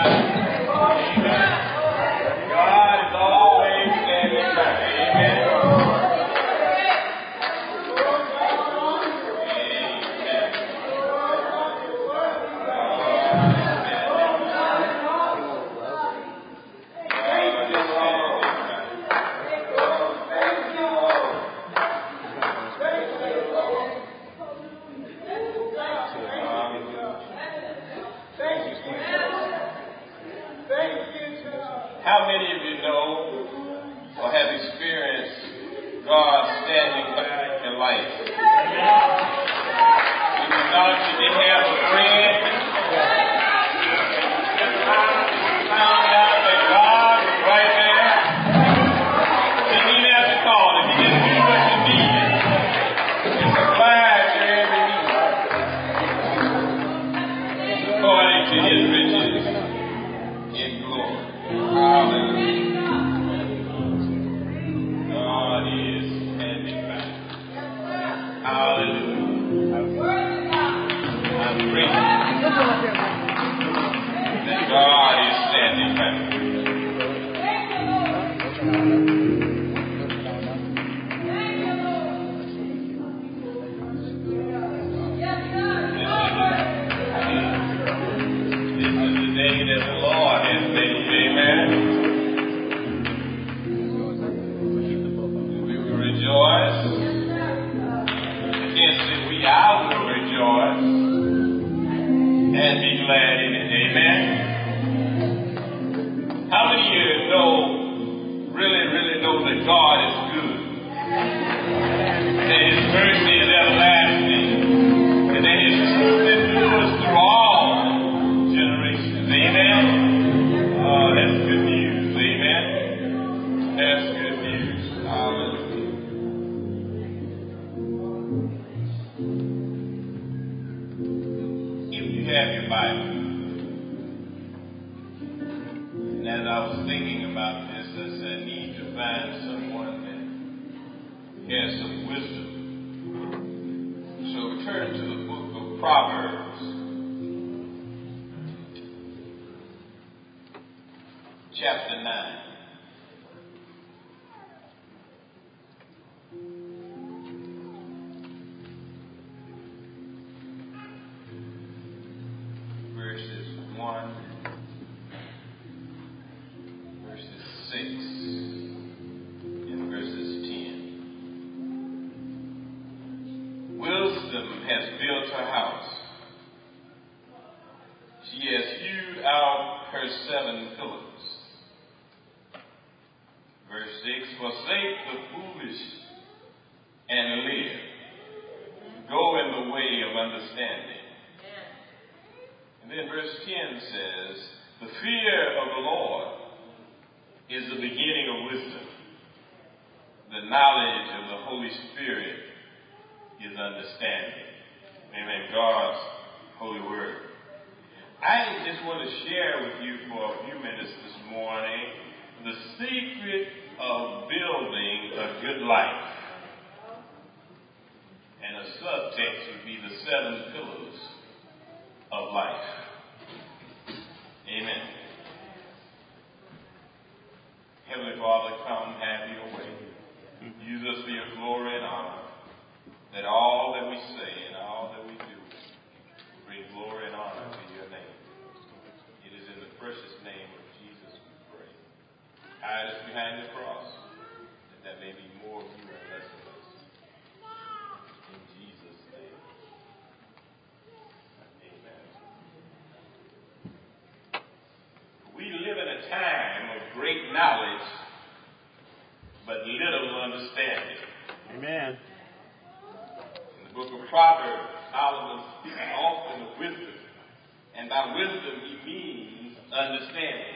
How many of you know or have experienced God standing by in your life? When you thought you didn't have a friend, you found out that God was right there. You didn't even have to call him. He just knew what you needed. He supplied your every need according to his riches in glory. Hallelujah. God is standing by. Hallelujah. I'm grateful that God is standing by. This is the day that the Lord has made. Amen. We will rejoice. Against it, I will rejoice and be glad in it. Amen. How many of you really know that God is good? That his mercy is everlasting. And that his truth endures through all generations. Amen. Oh, that's good news. Amen. That's good news. Hallelujah. If you have your Bible, and as I was thinking about this, I said I need to find someone that has some wisdom. So we turn to the book of Proverbs, chapter 9. Verses 1, verses 6, and verses 10. Wisdom has built her house. She has hewed out her 7 pillars. Verse 6, forsake the foolish and live. Go in the way of understanding. And then verse 10 says, the fear of the Lord is the beginning of wisdom. The knowledge of the Holy Spirit is understanding. Amen. God's holy word. I just want to share with you for a few minutes this morning the secret of building a good life. And a subtext would be the 7 pillars of life. Amen. Heavenly Father, come have your way. Use us for your glory and honor, that all that we say and all that we do bring glory and honor to your name. It is in the precious name of Jesus we pray. Hide us behind the cross, that may be more of you and less of us. In Jesus' name. Amen. We live in a time of great knowledge, but little understanding. Amen. In the book of Proverbs, Solomon speaks often of wisdom. And by wisdom, he means understanding.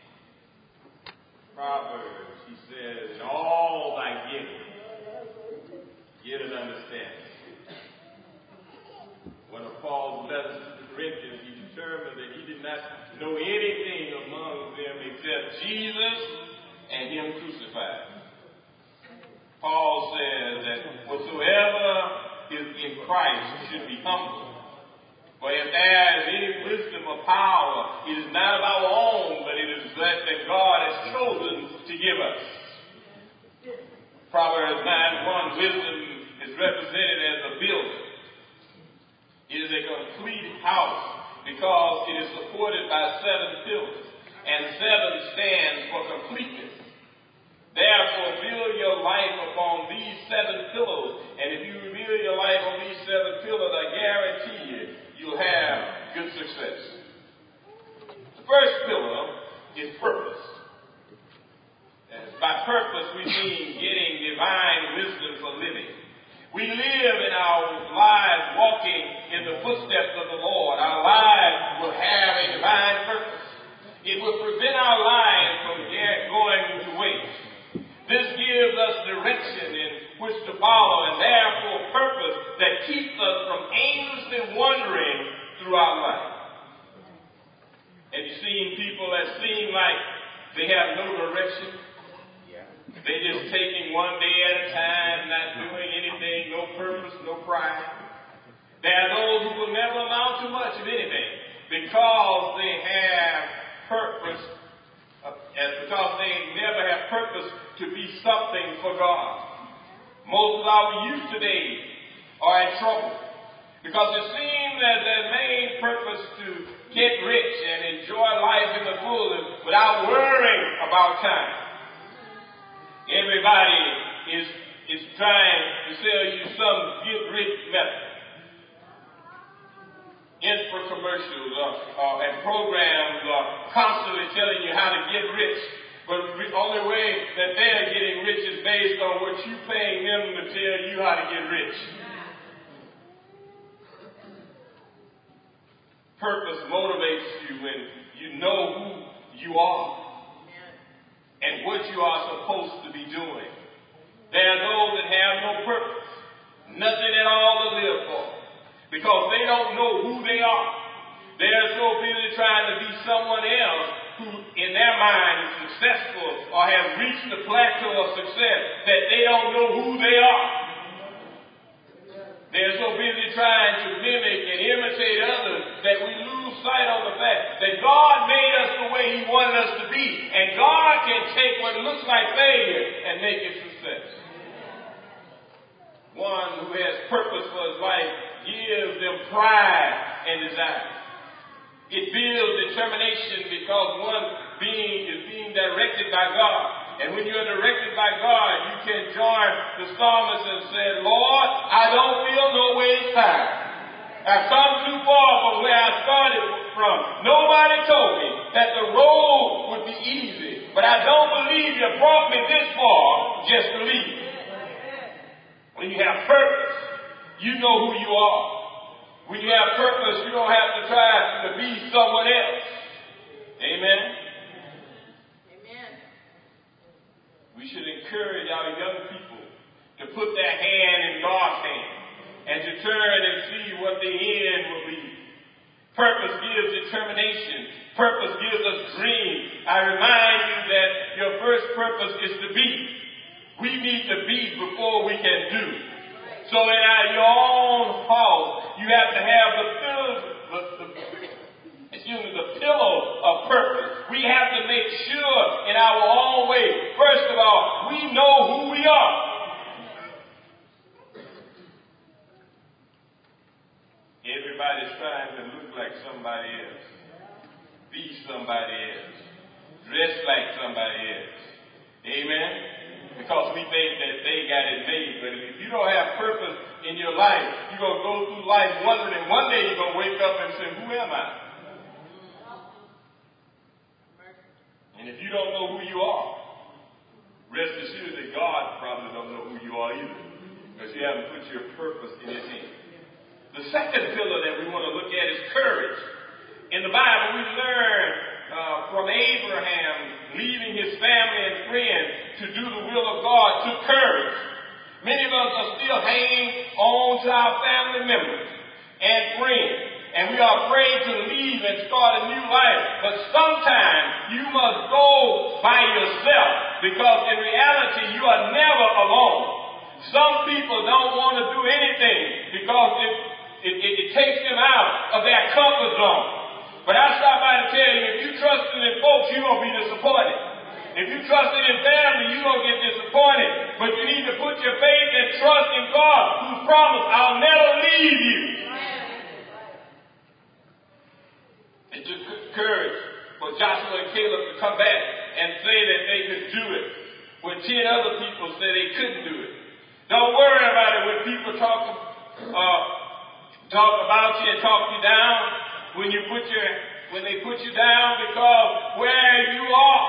Proverbs, he says, in all thy getting, get an understanding. One of Paul's letters to the Corinthians, he determined that he did not know anything among them except Jesus and him crucified. Paul says that whatsoever is in Christ should be humble. For if there is any wisdom or power, it is not of our give us. Proverbs 9:1, wisdom is represented as a builder. It is a complete house because it is supported by 7 pillars, and 7 stands for completeness. Therefore, build your life upon these 7 pillars, and if you build your life on these 7 pillars, I guarantee you, you'll have good success. The first pillar is purpose. By purpose, we mean getting divine wisdom for living. We live in our lives walking in the footsteps of the Lord. Our lives will have a divine purpose. It will prevent our lives from going to waste. This gives us direction in which to follow, and therefore purpose that keeps us from aimlessly wandering through our life. Have you seen people that seem like they have no direction? They're just taking one day at a time, not doing anything, no purpose, no pride. There are those who will never amount to much of anything because they have purpose, because they never have purpose to be something for God. Most of our youth today are in trouble because it seems that their main purpose to get rich and enjoy life in the fullness without worrying about time. Everybody is trying to sell you some get-rich method. Infomercials and programs are constantly telling you how to get rich. But the only way that they're getting rich is based on what you're paying them to tell you how to get rich. Purpose motivates you when you know who you are and what you are supposed to be doing. There are those that have no purpose, nothing at all to live for, because they don't know who they are. They're so busy trying to be someone else who, in their mind, is successful or has reached the plateau of success that they don't know who they are. They're so busy trying to mimic and imitate others that we lose sight of the fact that God made us the way He wanted us to be. And God can take what looks like failure and make it success. One who has purpose for his life gives them pride and desire. It builds determination because one being is being directed by God. And when you're directed by God, you can join the psalmist and say, Lord, I don't feel no way tired. I've come too far from where I started from. Nobody told me that the road would be easy. But I don't believe you brought me this far just to leave. When you have purpose, you know who you are. When you have purpose, you don't have to try to be someone else. Amen? We should encourage our young people to put their hand in God's hand and to turn and see what the end will be. Purpose gives determination. Purpose gives us dreams. I remind you that your first purpose is to be. We need to be before we can do. So in your own house, you have to have the pillow of purpose. We have to make sure in our own way, first of all, we know who we are. Everybody's trying to look like somebody else, be somebody else, dress like somebody else. Amen? Because we think that they got it made. But if you don't have purpose in your life, you're going to go through life wondering, and one day you're going to wake up and say, who am I? And if you don't know who you are, rest assured that God probably don't know who you are either, because you haven't put your purpose in His hand. The second pillar that we want to look at is courage. In the Bible, we learn from Abraham leaving his family and friends to do the will of God took courage. Many of us are still hanging on to our family members and friends, and we are afraid to leave and start a new life. But sometimes you must go by yourself, because in reality you are never alone. Some people don't want to do anything because it takes them out of their comfort zone. But I stop by to tell you, if you trust in folks, you're going to be disappointed. If you trusted in family, you're going to get disappointed. But you need to put your faith and trust in God, who's promised, I'll never leave you. It took courage for Joshua and Caleb to come back and say that they could do it, when 10 other people said they couldn't do it. Don't worry about it when people talk about you and talk you down, when they put you down, because where you are,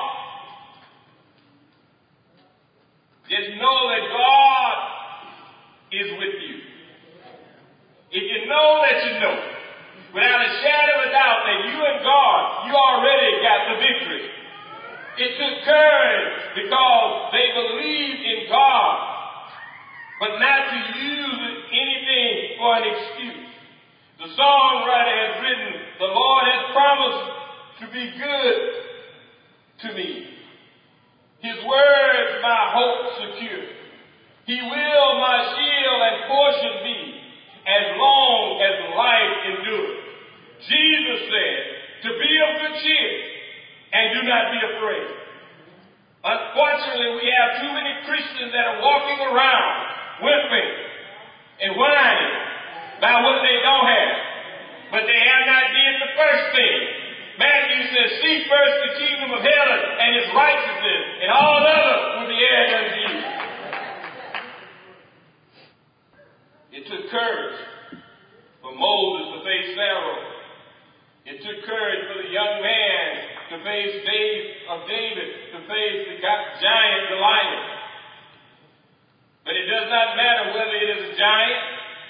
just know that God is with you. If you know that you know, without a shadow of a doubt, that you and God, you already got the victory. It took courage because they believed in God, but not to use anything for an excuse. The songwriter has written, the Lord has promised to be good to me. His word my hope secure. He will my shield and portion be, as long as life endures. Jesus said, to be of good cheer and do not be afraid. Unfortunately, we have too many Christians that are walking around whimpering and whining about what they don't have, but they have not did the first thing. Matthew says, seek first the kingdom of heaven and his righteousness, and all others will be added unto you. It took courage for Moses to face Pharaoh. It took courage for the young man to face David to face the giant Goliath. But it does not matter whether it is a giant.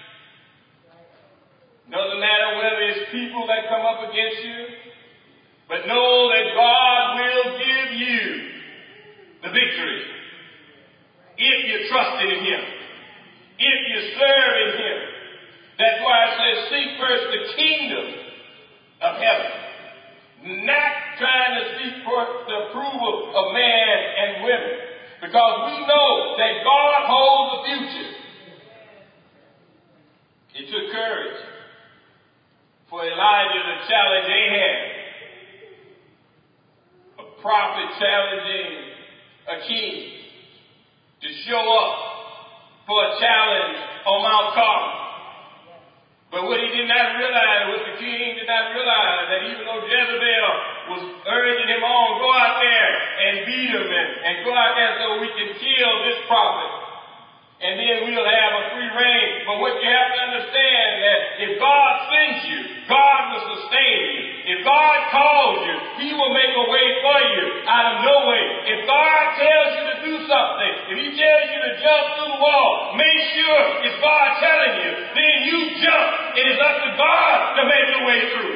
Doesn't matter whether it's people that come up against you. But know that God will give you the victory if you're trusting in him, if you're serving him. That's why it says seek first the kingdom of heaven. Not trying to seek for the approval of man and women. Because we know that God holds the future. It took courage for Elijah to challenge Ahab. A prophet challenging a king to show up for a challenge on Mount Carmel. But what he did not realize, what the king did not realize, that even though Jezebel was urging him on, go out there and beat him and go out there so we can kill this prophet. And then we'll have a free reign. But what you have to understand that if God sends you, God will sustain you. If God calls you, he will make a way for you out of no way. If God tells you to do something, if he tells you to jump through the wall, make sure it's God telling you. Then you jump. It is up to God to make the way through.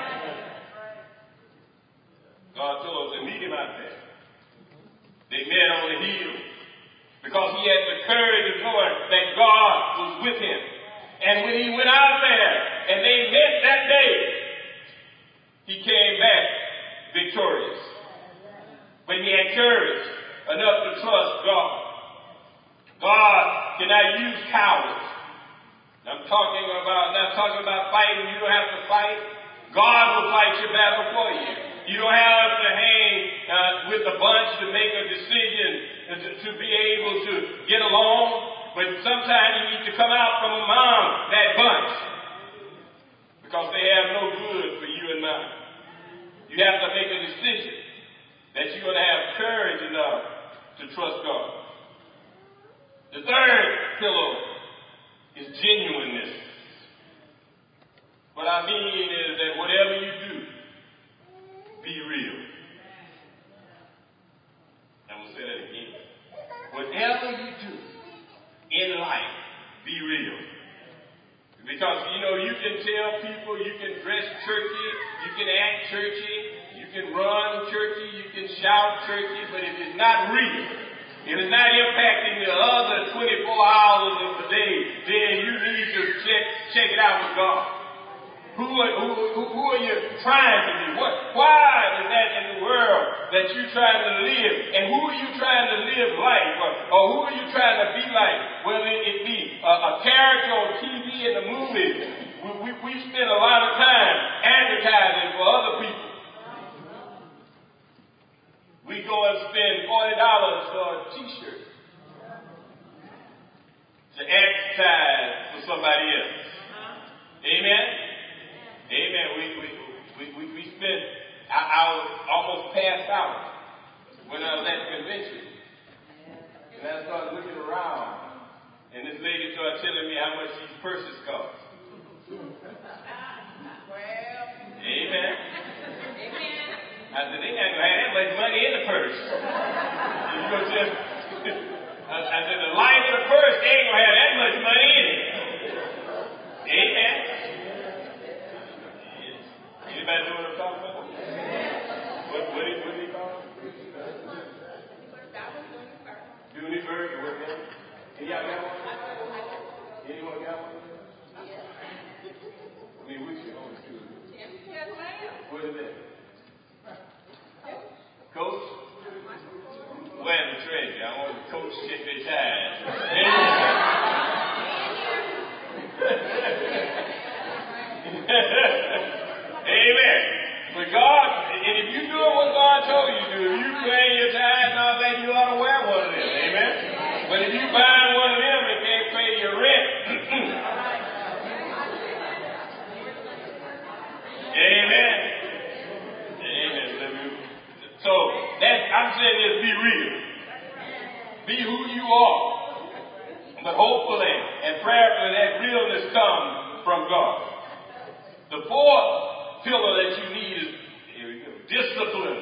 God told us to meet him out there. They met on the hill because he had the courage of knowing that God was with him. And when he went out there and they met that day, he came back victorious. But he had courage enough to trust God. God cannot use cowards. I'm not talking about fighting. You don't have to fight. God will fight your battle for you. You don't have to hang with the bunch to make a decision to be able to get along. But sometimes you need to come out from among that bunch because they have no good for you and mine. You have to make a decision that you're going to have courage enough to trust God. The third pillar is genuineness. What I mean is that whatever you do, be real. I'm going to say that again. Whatever you do in life, be real. Because, you can tell people, you can dress churchy, you can act churchy, you can run churchy, you can shout churchy, but if it's not real, if it's not impacting the other 24 hours of the day, then you need to check it out with God. Who are you trying to be? Why is that in the world that you're trying to live? And who are you trying to live like? Or who are you trying to be like? Whether it be a character on TV in the movies. We spend a lot of time advertising for other people. We We go and spend $40 for a t-shirt to advertise for somebody else. Amen? Amen. We spent, I was almost passed out when I was at the convention. And I started looking around, and this lady started telling me how much these purses cost. Amen. I said, they ain't gonna have that much money in the purse. You go just, I said, the life of the purse, they ain't gonna have that much money in it. Amen. Anybody know what I'm talking about? What do you call it? Universe or whatever. And y'all got one? Anyone got one? I mean, which you own too? What is that? Coach? Where's the treasure? I want the coach to get their time. Amen. But God, and if you're doing what God told you to do, if you paying your tithe and all that, you ought to wear one of them. Amen. But if you buying one of them and can't pay your rent, amen. Amen. So I'm saying this, be real. Be who you are. But hopefully and prayerfully that realness comes from God. The fourth pillar that you need is, here we go, discipline.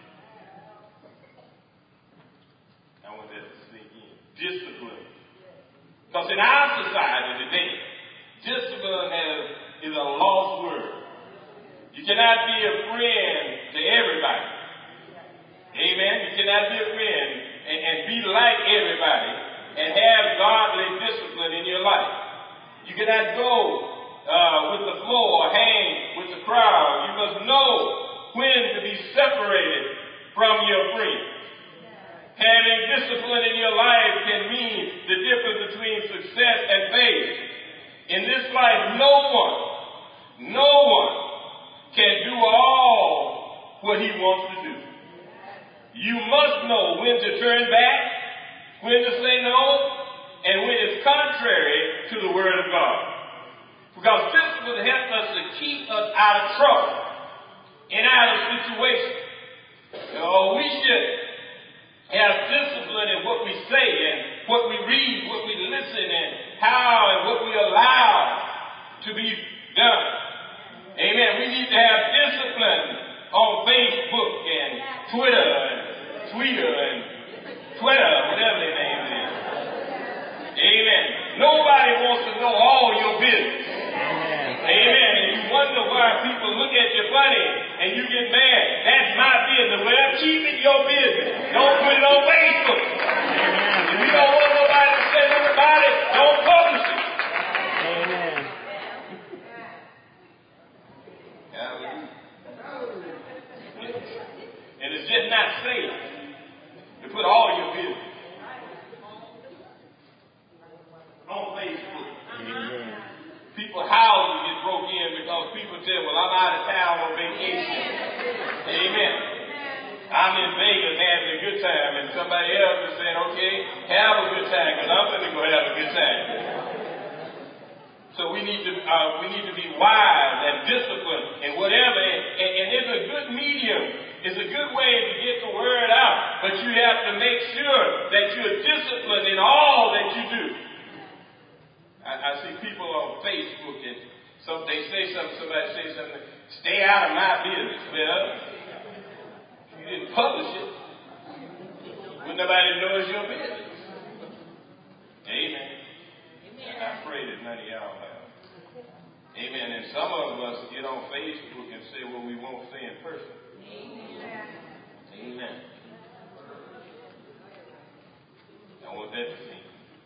I want that to sink in. Discipline. Because in our society today, discipline is a lost word. You cannot be a friend to everybody. Amen. You cannot be a friend and be like everybody and have godly discipline in your life. You cannot go with the flow or hang with the crowd. You must know when to be separated from your friends. Having discipline in your life can mean the difference between success and failure. In this life, no one can do all what he wants to do. You must know when to turn back, when to say no, and when it's contrary to the Word of God. Because discipline helps us to keep us out of trouble and out of situations. We should have discipline in what we say and what we read, what we listen, and how and what we allow to be done. Amen. We need to have discipline on Facebook and Twitter, whatever their name is. Amen. Nobody wants to know all your business. Amen. And you wonder why people look at you funny and you get mad. That's my business. Well, keep it your business. Don't put it on Facebook. If you don't want nobody to say nothing about it, don't publish it. Amen. And it's just not safe to put all your business on Facebook. People houses get broke in because people say, well, I'm out of town on vacation. Amen. I'm in Vegas having a good time, and somebody else is saying, okay, have a good time, because I'm going to go have a good time. So we need to be wise and disciplined in whatever, and it's a good medium. It's a good way to get the word out, but you have to make sure that you're disciplined in all that you do. I see people on Facebook and somebody say something, stay out of my business. Well, you didn't publish it. Wouldn't nobody know it's your business. Amen. And I pray that none of y'all have. Amen. And some of us get on Facebook and say what we won't say in person. Amen. I want that to sink.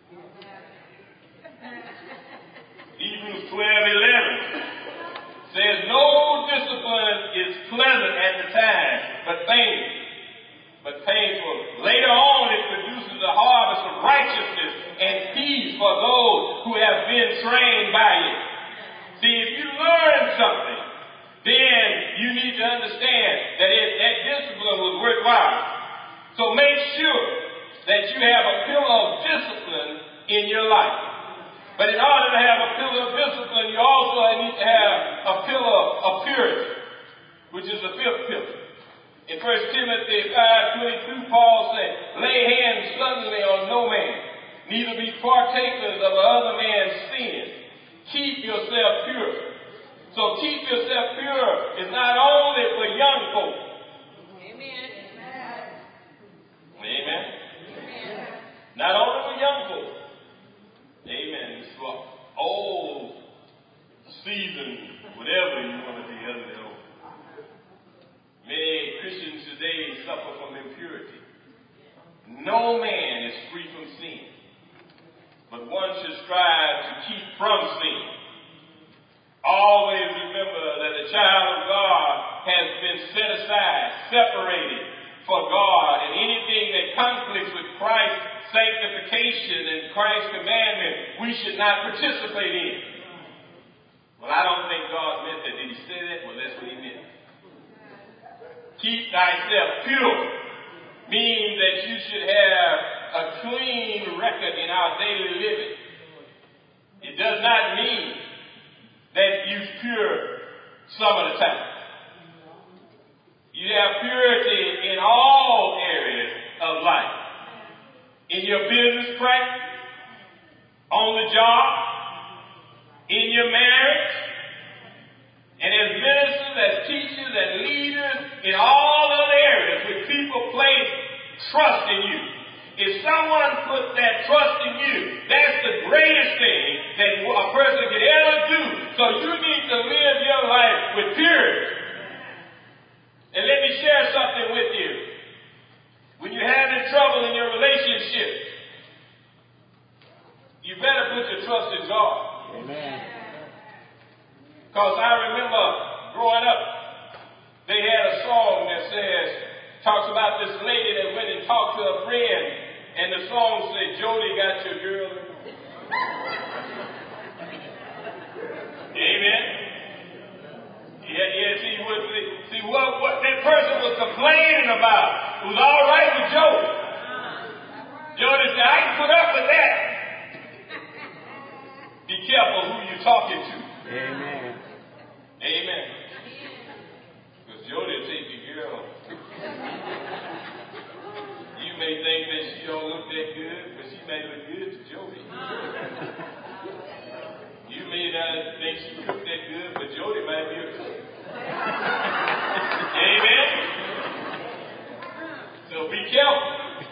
Hebrews 12:11 says, no discipline is pleasant at the time, but painful. Later on, it produces a harvest of righteousness and peace for those who have been trained by it. See, if you learn something, then you need to understand that that discipline was worthwhile. So make sure that you have a pillar of discipline in your life. But in order to have a pillar of discipline, you also need to have a pillar of purity, which is the fifth pillar. In 1 Timothy 5:22, Paul said, lay hands suddenly on no man, neither be partakers of another man's sin. Keep yourself pure. So keep yourself pure is not only for young folk. Amen. Amen. Not only for young folk. Amen. It's for old, seasoned, whatever you want to be, other than old. Many Christians today suffer from impurity. No man is free from sin, but one should strive to keep from sin. Always remember that the child of God has been set aside, separated for God, and anything that conflicts with Christ's sanctification and Christ's commandment, we should not participate in. Well, I don't think God meant that. Did he say that? Well, that's what he meant. Keep thyself pure means that you should have a clean record in our daily living. It does not mean that you're pure some of the time. You have purity in all areas of life. In your business practice, on the job, in your marriage, and as ministers, as teachers, and leaders, in all other areas where people place trust in you. If someone puts that trust in you, that's the greatest thing that a person could ever do. So you need to live your life with purity. And let me share something with you. When you're having trouble in your relationship, you better put your trust in God. Amen. Because I remember growing up, they had a song that talks about this lady that went and talked to a friend, and the song said, Jody got your girl. Amen. Yeah, see what that person was complaining about. It was all right with Jody. Jody said, I can put up with that. Be careful who you're talking to. Amen. Amen. Because Jody will take your girl. You may think that she don't look that good, but she may look good to Jody. You may not think she cooked that good, but Jody might be a cook. Amen. So be careful.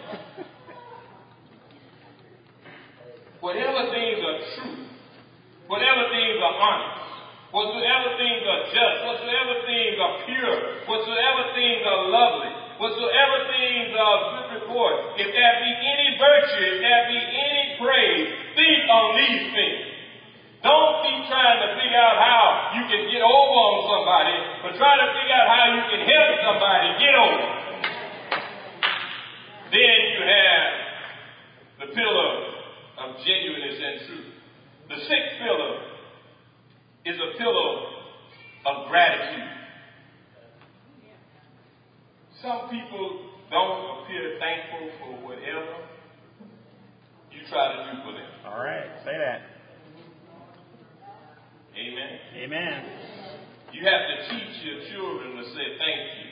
Whatever things are true, whatever things are honest, whatsoever things are just, whatsoever things are pure, whatsoever things are lovely, whatsoever things are of good report, if there be any virtue, if there be any praise, think on these things. Don't keep trying to figure out how you can get over on somebody, but try to figure out how you can help somebody get over. Then you have the pillar of genuineness and truth. The sixth pillar is a pillar of gratitude. Some people don't appear thankful for whatever you try to do for them. All right, say that. Amen. Amen. You have to teach your children to say thank you.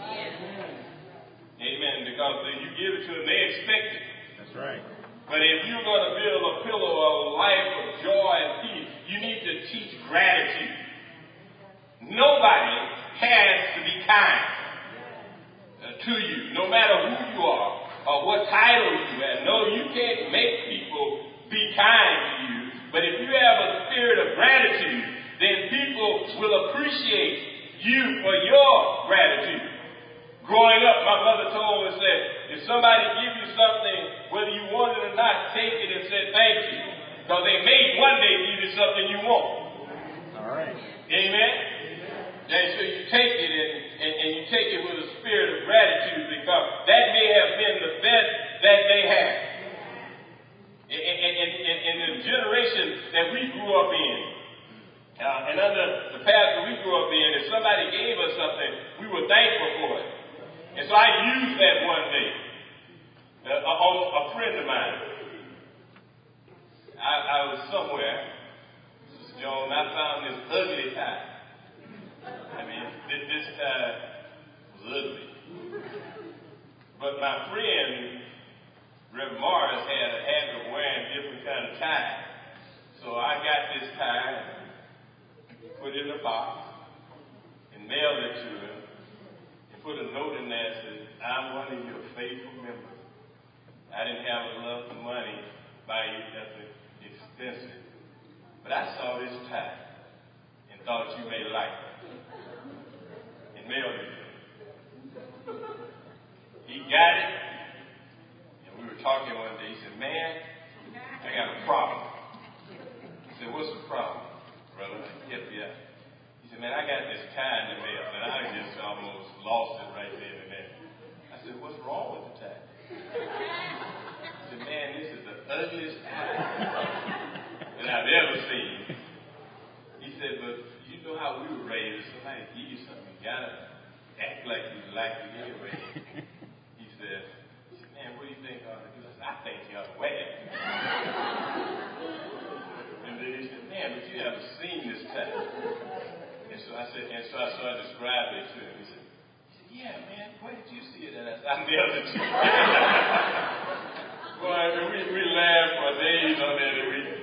Amen. Because you give it to them, they expect it. That's right. But if you're going to build a pillar of life of joy and peace, you need to teach gratitude. Nobody has to be kind to you, no matter who you are or what title you have. No, you can't make people be kind to you. But if you have a spirit of gratitude, then people will appreciate you for your gratitude. Growing up, my mother told us that if somebody gives you something, whether you want it or not, take it and say thank you. Because they may one day give you something you want. All right. Amen? And so you take it and you take it with a spirit of gratitude, because that may have been the best that they had. In the generation that we grew up in, and under the path that we grew up in, if somebody gave us something, we were thankful for it. And so I used that one day. a friend of mine. I was somewhere, Sister Joan, I found this ugly tie. I mean, this tie was ugly. But my friend, Reverend Morris, had a habit of wearing different kind of ties. So I got this tie, put it in a box, and mailed it to him, and put a note in there that said, I'm one of your faithful members. I didn't have enough money to buy you nothing expensive. But I saw this tie and thought you may like it. And mailed it to him. He got it, and we were talking one day. He said, man, I got a problem. I said, what's the problem, brother? I help you out. He said, man, I got this tie in the mail, and I just almost lost it right then and there. I said, what's wrong with the tie? He said, man, this is the ugliest tie that I've ever seen. He said, but you know how we were raised. If somebody give you something, you gotta act like you like it anyway. He said, man, what do you think I ought to do? I said, I think you ought to wear it. And then he said, man, but you haven't seen this tie. And so I started describing it to him. He said, yeah, man, where did you see it at? I said, I mailed it to you. Boy, we laughed for days on that.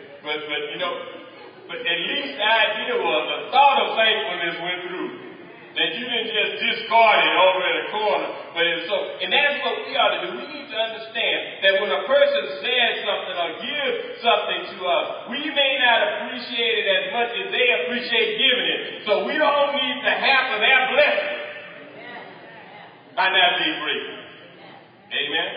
But at least the idea was the thought of thankfulness went through. That you didn't just discard it over in the corner. And that's what we ought to do. We need to understand that when a person says something or gives something to us, we may not appreciate it as much as they appreciate giving it. So we don't need to hamper their blessing by not being grateful. Amen?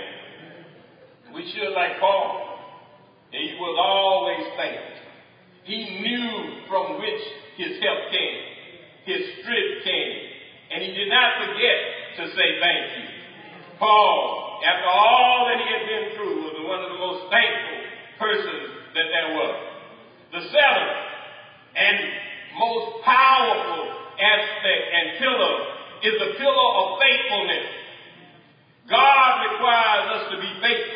We should, like Paul, he was always thankful. He knew from which his help came, his strength came, and he did not forget to say thank you. Paul, after all that he had been through, was one of the most thankful persons that there was. The seventh and most powerful aspect and pillar is the pillar of faithfulness. God requires us to be faithful.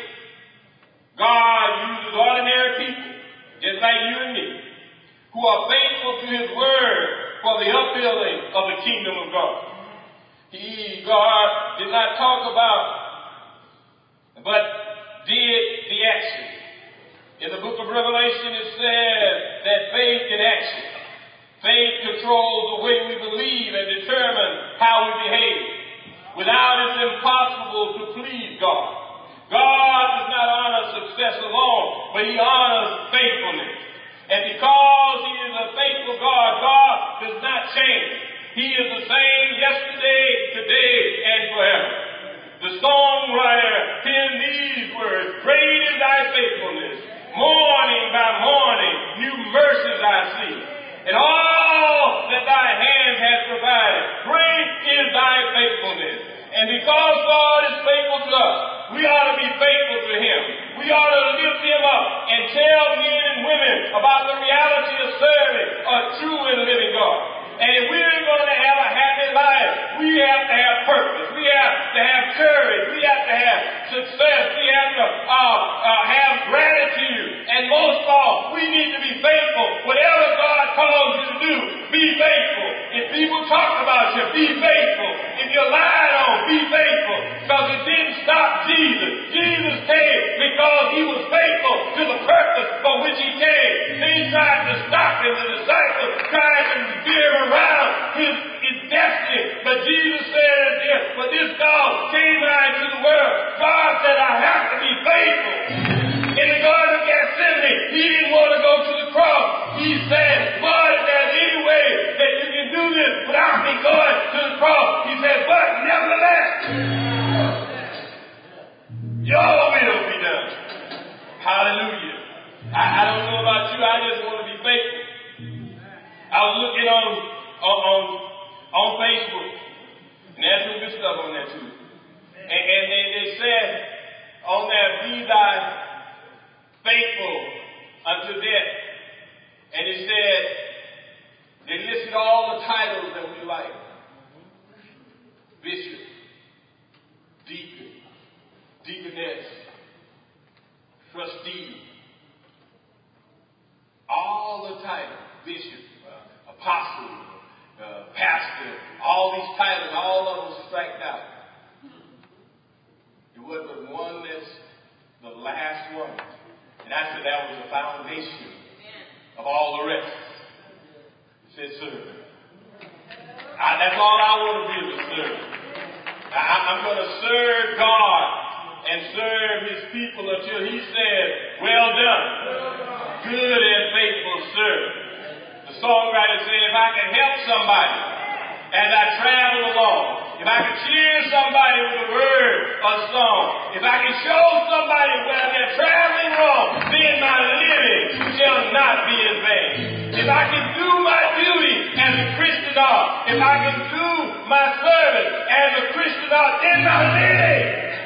God uses ordinary people, just like you and me, who are faithful to his word for the upbuilding of the kingdom of God. God did not talk about, but did the action. In the book of Revelation it says that faith in action. Faith controls the way we believe and determines how we behave. Without it, it's impossible to please God. God does not honor success alone, but he honors faithfulness. And because he is a faithful God, God does not change. He is the same yesterday, today, and forever. The songwriter penned these words, great is thy faithfulness. Morning by morning, new mercies I see. And all that thy hand has provided, great is thy faithfulness. And because God is faithful to us, we ought to be faithful to him. We ought to lift him up and tell men and women about the reality of serving a true and living God. And if we're going to have a happy life, we have to have purpose. We have to have courage. We have to have success. We have to have gratitude. And most of all, we need to be faithful. Whatever God calls you to do, be faithful. If people talk about you, be faithful. If you're lied on, be faithful. Because it didn't stop Jesus. Jesus came because he was faithful to the purpose for which he came. They tried to stop him. The disciples tried to veer him around his destiny. But Jesus said, when this God came out into the world, God said, I have to be faithful. In the Garden of Gethsemane, he didn't want to go to the cross. He said, Lord, if there's any way that you can do this without me going to the cross. He said, but nevertheless, your will be done. Hallelujah. I don't know about you, I just want to be faithful. I was looking on Facebook, and there's some good stuff on there too. And they said on there, be thy faithful unto death. And it said, they listed all the titles that we like. Bishop, deacon, deaconess, trustee, all the titles, bishop, apostle, pastor, all these titles, all of them striked out. It was the one that's the last one. And I said that was the foundation of all the rest. It said serve. That's all I want to be, is a servant. I'm going to serve God and serve His people until He says, well done, good and faithful servant. The songwriter said, if I can help somebody as I travel along, if I can cheer somebody with a word or song, if I can show somebody where they're traveling wrong, then my living shall not be in vain. If I can do my duty as a Christian art, if I can do my service as a Christian art, then my living.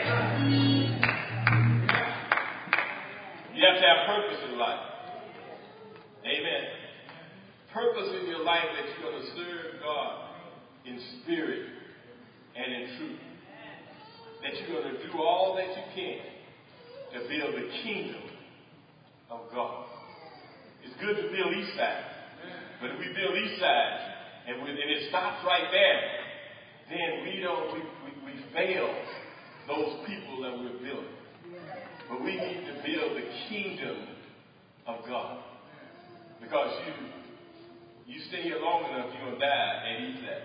You have to have purpose in life. Amen. Purpose in your life that you're going to serve God in spirit and in truth. That you're going to do all that you can to build the kingdom of God. It's good to build Eastside, but if we build Eastside and it stops right there, then we fail those people that we're building. But we need to build the kingdom of God, because you stay here long enough, you're gonna die at Eastside.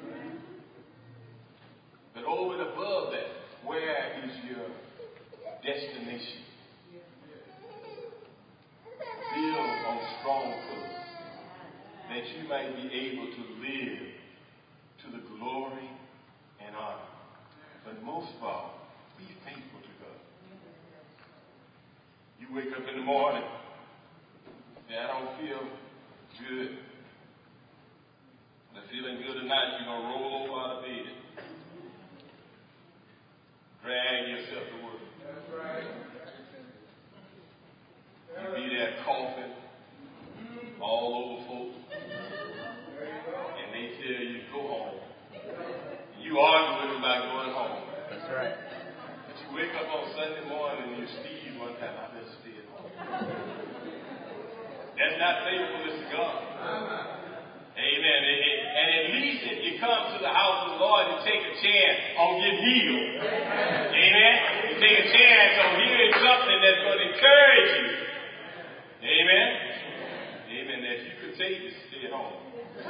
But over and above that, where is your destination? Build on strongholds that you might be able to live to the glory and honor. But most of all, be faithful to God. You wake up in the morning, say, I don't feel good. But feeling good tonight, you're going to roll over out of bed. Drag yourself to work. That's right. You be there coughing all over folks. And they tell you, go home. You argue with them about going home. That's right. But you wake up on Sunday morning and you sneeze one time, I better stay at home. That's not faithfulness to God. Amen. And at least if you come to the house of the Lord and take a chance on getting healed. Amen. You take a chance on hearing something that's going to encourage you. Amen. Amen. That you could take to stay at home.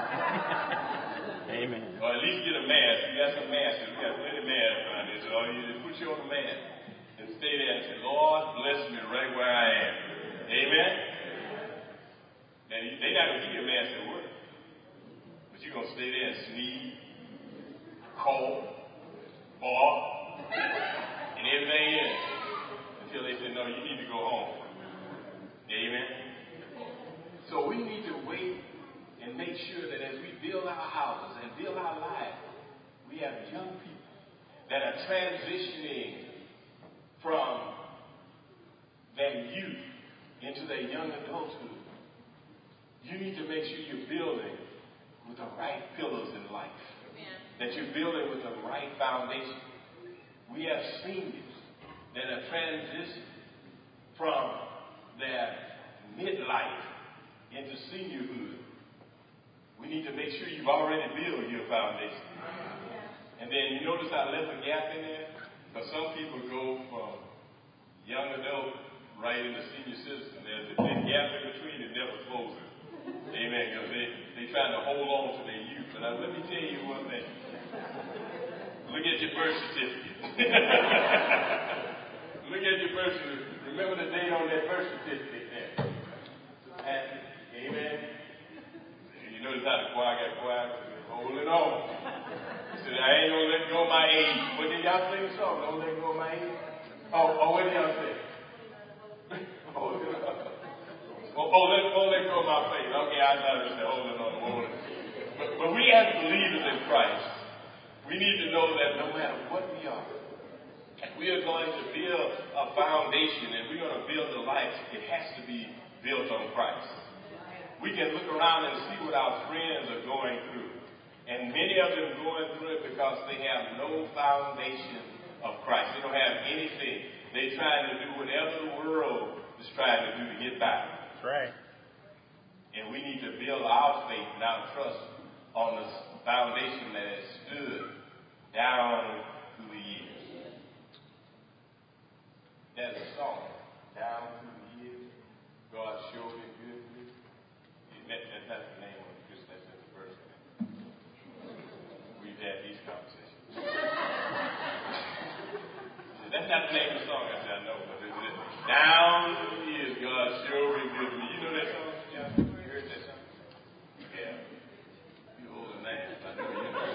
Amen. Or at least get a mask. You got some masks. We got plenty of masks around here. So you just put you on a mask and stay there and say, Lord, bless me right where I am. Amen. Now, they're not going to give you a mask at work. But you're going to stay there and sneeze, cough, bark, and everything else until they say, no, you need to go home. Amen. So we need to wait and make sure that as we build our houses and build our lives, we have young people that are transitioning from their youth into their young adulthood. You need to make sure you're building with the right pillars in life. Amen. That you're building with the right foundation. We have seniors that are transitioning from their midlife into seniorhood. We need to make sure you've already built your foundation. And then you notice I left a gap in there? Because some people go from young adult right into senior citizen. There's a big gap in between that never closes. Amen. Because they're trying to hold on to their youth. But let me tell you one thing. Look at your birth certificate. Look at your birth certificate. Remember the date on that birth certificate there. And, amen. You notice how the choir got quiet? Holding on. He said, I ain't going to let go of my age. What did y'all sing the song? Don't let go of my age? Oh, what did y'all say? Let go of my faith. Okay, I thought it said holding on. But we as believers in Christ, we need to know that no matter what we are, we are going to build a foundation and we're going to build a life. It has to be built on Christ. We can look around and see what our friends are going through. And many of them going through it because they have no foundation of Christ. They don't have anything They trying to do whatever the world is trying to do to get by. That's right. And we need to build our faith and our trust on the foundation that has stood down through the years. That's a song. Down through the years, God showed me good. That's not the name of it, just that's the verse. We've had these conversations. That's not the name of the song. I said, I know, but it's down through the years, God showed me good. You know that song? Yeah, you heard that song? Yeah. You're older than I am. I know you know.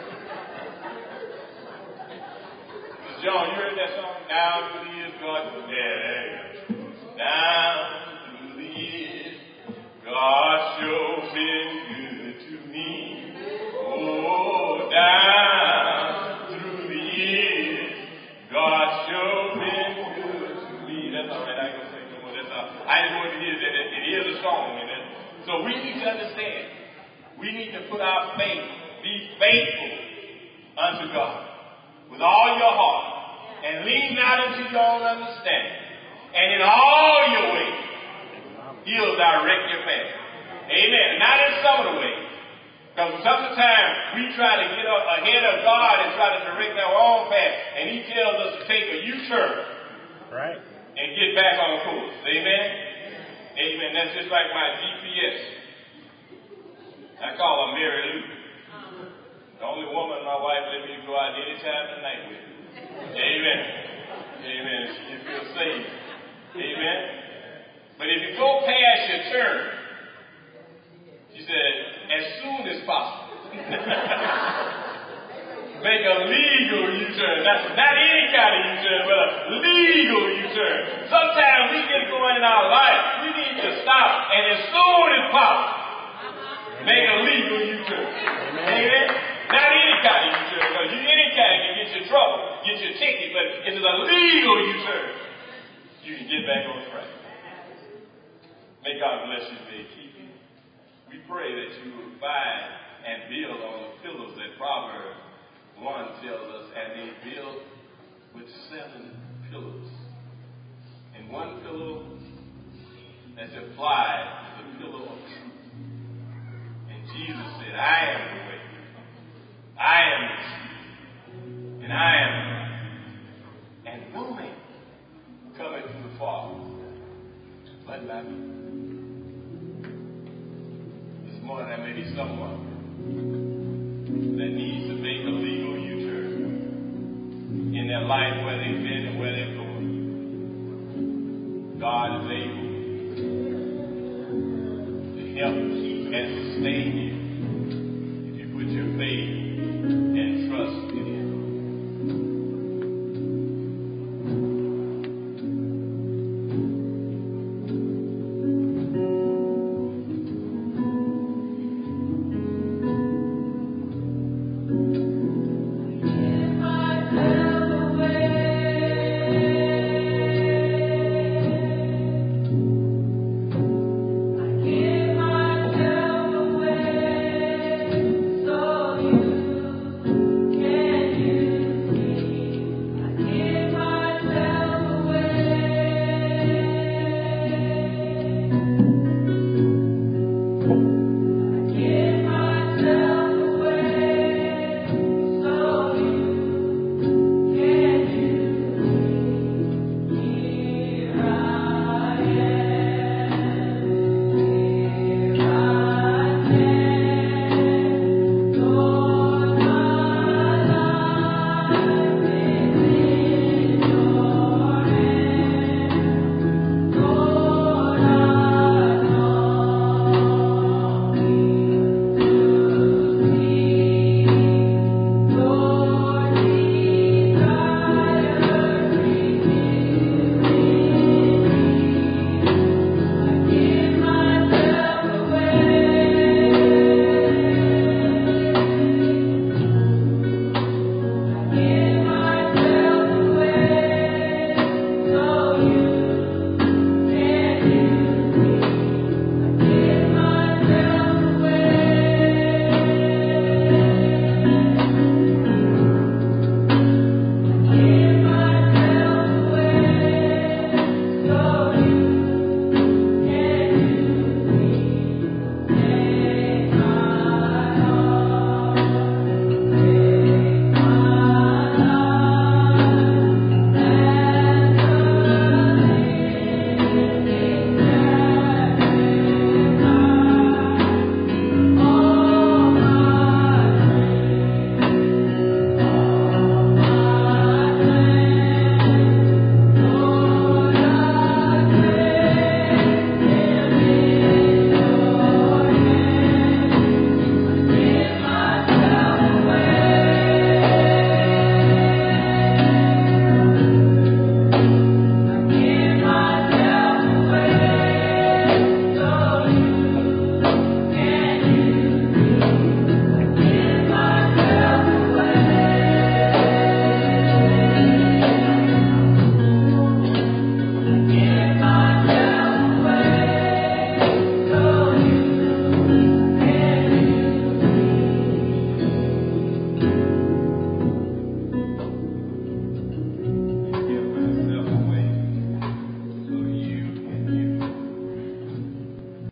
John, you heard that song? Down through the years, God. Yeah. Down through the years, God sure been good to me. Oh, down through the years, God sure been good to me. That's all right. I ain't gonna say no more. That's all. I just want to hear that it is a song. So we need to understand. We need to put our faith, be faithful unto God with all your heart, and lean not into your own understanding. And in all your ways, He'll direct your path. Amen. Not in some of the ways. Because sometimes we try to get ahead of God and try to direct our own path. And He tells us to take a U-turn. Right. And get back on course. Amen. Amen. That's just like my GPS. I call her Mary Lou. The only woman my wife let me go out any time of the night with. Amen. Amen. She feels safe. Amen. But if you go past your turn, she said, as soon as possible. Make a legal U-turn. Not any kind of U-turn, but a legal U-turn. Sometimes we get going in our life. We need to stop, and as soon as possible, make a legal U-turn. Amen. Not any kind of U-turn, because any kind can get you in trouble, get you a ticket, but if it's a legal U-turn, you can get back on track. May God bless you, may He keep you. We pray that you will find and build on the pillars that Proverbs 1 tells us, and they build with 7 pillars. And one pillar that's applied is the pillar of truth. And Jesus said, I am the way, I am the truth, and I am the life. And no man cometh to the Father but by me. This morning there may be someone that needs to make a legal U-turn in their life, where they've been and where they're going. God is able to help keep and sustain you